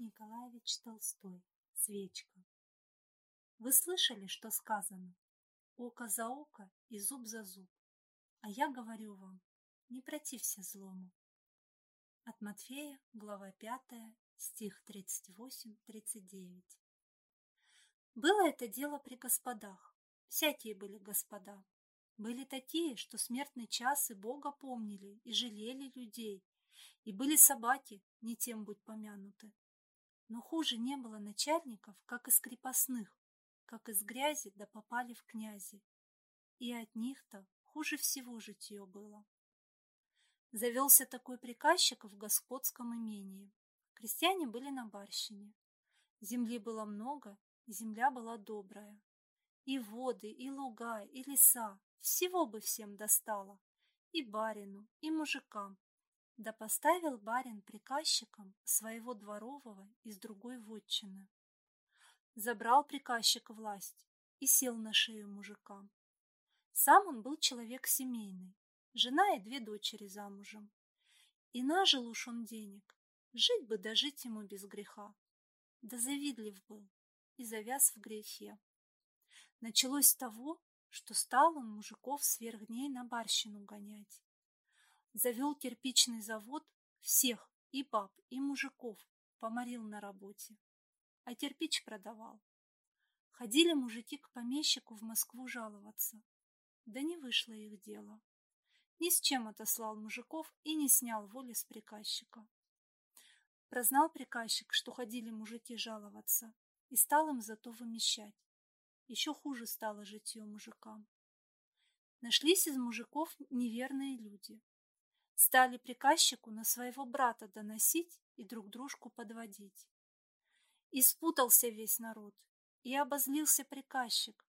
Николаевич Толстой. Свечка. Вы слышали, что сказано? Око за око и зуб за зуб. А я говорю вам, не протився злому. От Матфея, глава 5, стих 38-39. Было это дело при господах. Всякие были господа. Были такие, что смертный час и Бога помнили, и жалели людей. И были собаки, не тем будь помянуты. Но хуже не было начальников, как из крепостных, как из грязи да попали в князи. И от них-то хуже всего житье было. Завелся такой приказчик в господском имении. Крестьяне были на барщине. Земли было много, и земля была добрая. И воды, и луга, и леса, всего бы всем достало. И барину, и мужикам. Да поставил барин приказчиком своего дворового из другой вотчины. Забрал приказчик власть и сел на шею мужикам. Сам он был человек семейный, жена и 2 дочери замужем. И нажил уж он денег, жить бы да жить ему без греха. Да завидлив был и завяз в грехе. Началось с того, что стал он мужиков сверх дней на барщину гонять. Завел кирпичный завод, всех, и баб, и мужиков, поморил на работе, а кирпич продавал. Ходили мужики к помещику в Москву жаловаться, да не вышло их дело. Ни с чем отослал мужиков и не снял воли с приказчика. Прознал приказчик, что ходили мужики жаловаться, и стал им зато вымещать. Еще хуже стало житье мужикам. Нашлись из мужиков неверные люди. Стали приказчику на своего брата доносить и друг дружку подводить. И спутался весь народ, и обозлился приказчик.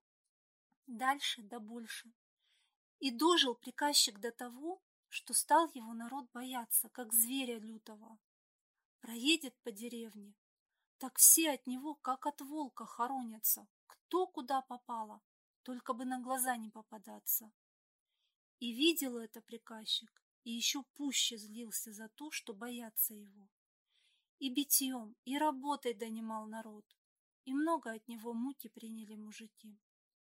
Дальше да больше. И дожил приказчик до того, что стал его народ бояться, как зверя лютого. Проедет по деревне, так все от него, как от волка, хоронятся, кто куда попало, только бы на глаза не попадаться. И видел это приказчик, и еще пуще злился за то, что боятся его. И битьем, и работой донимал народ, и много от него муки приняли мужики.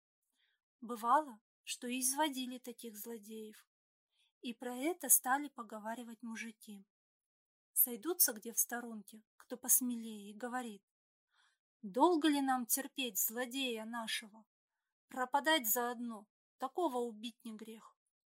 Бывало, что и изводили таких злодеев, и про это стали поговаривать мужики. Сойдутся где в сторонке, кто посмелее, и говорит: долго ли нам терпеть злодея нашего? Пропадать заодно, такого убить не грех.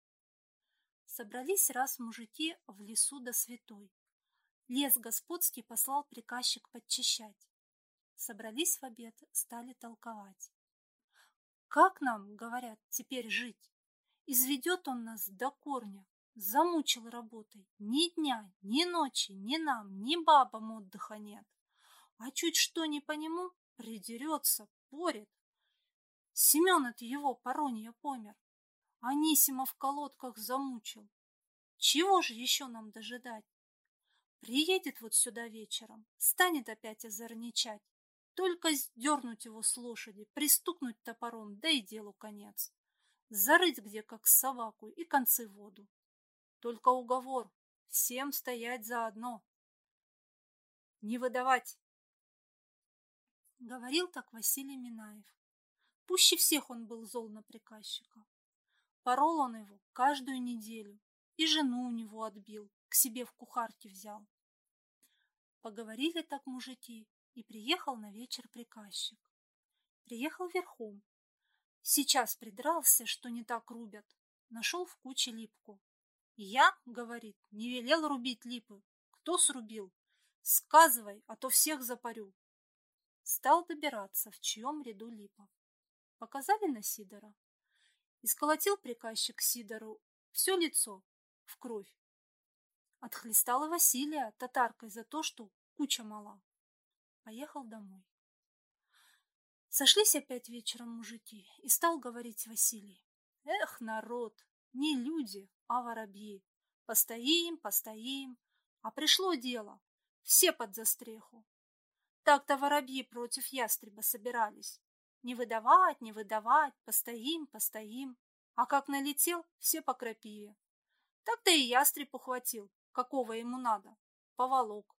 Собрались раз мужики в лесу до святой. Лес господский послал приказчик подчищать. Собрались в обед, стали толковать. Как нам, говорят, теперь жить? Изведет он нас до корня, замучил работой. Ни дня, ни ночи, ни нам, ни бабам отдыха нет. А чуть что не по нему, придерется, порет. Семен от его поронья помер. Анисима в колодках замучил. Чего же еще нам дожидать? Приедет вот сюда вечером, станет опять озорничать. Только сдернуть его с лошади, пристукнуть топором, да и делу конец. Зарыть где, как собаку, и концы в воду. Только уговор, всем стоять заодно. Не выдавать. Говорил так Василий Минаев. Пуще всех он был зол на приказчика. Порол он его каждую неделю, и жену у него отбил, к себе в кухарки взял. Поговорили так мужики, и приехал на вечер приказчик. Приехал верхом. Сейчас придрался, что не так рубят. Нашел в куче липку. Я, говорит, не велел рубить липы. Кто срубил? Сказывай, а то всех запарю. Стал добираться, в чьем ряду липа. Показали на Сидора. Исколотил приказчик Сидору все лицо в кровь. Отхлестала Василия татаркой за то, что куча мала. Поехал домой. Сошлись опять вечером мужики, и стал говорить Василий. Эх, народ, не люди, а воробьи. Постоим, постоим, а пришло дело. Все под застреху. Так-то воробьи против ястреба собирались. Не выдавать, не выдавать, постоим, постоим. А как налетел, все по крапиве. Так-то и ястреб ухватил, какого ему надо. Поволок.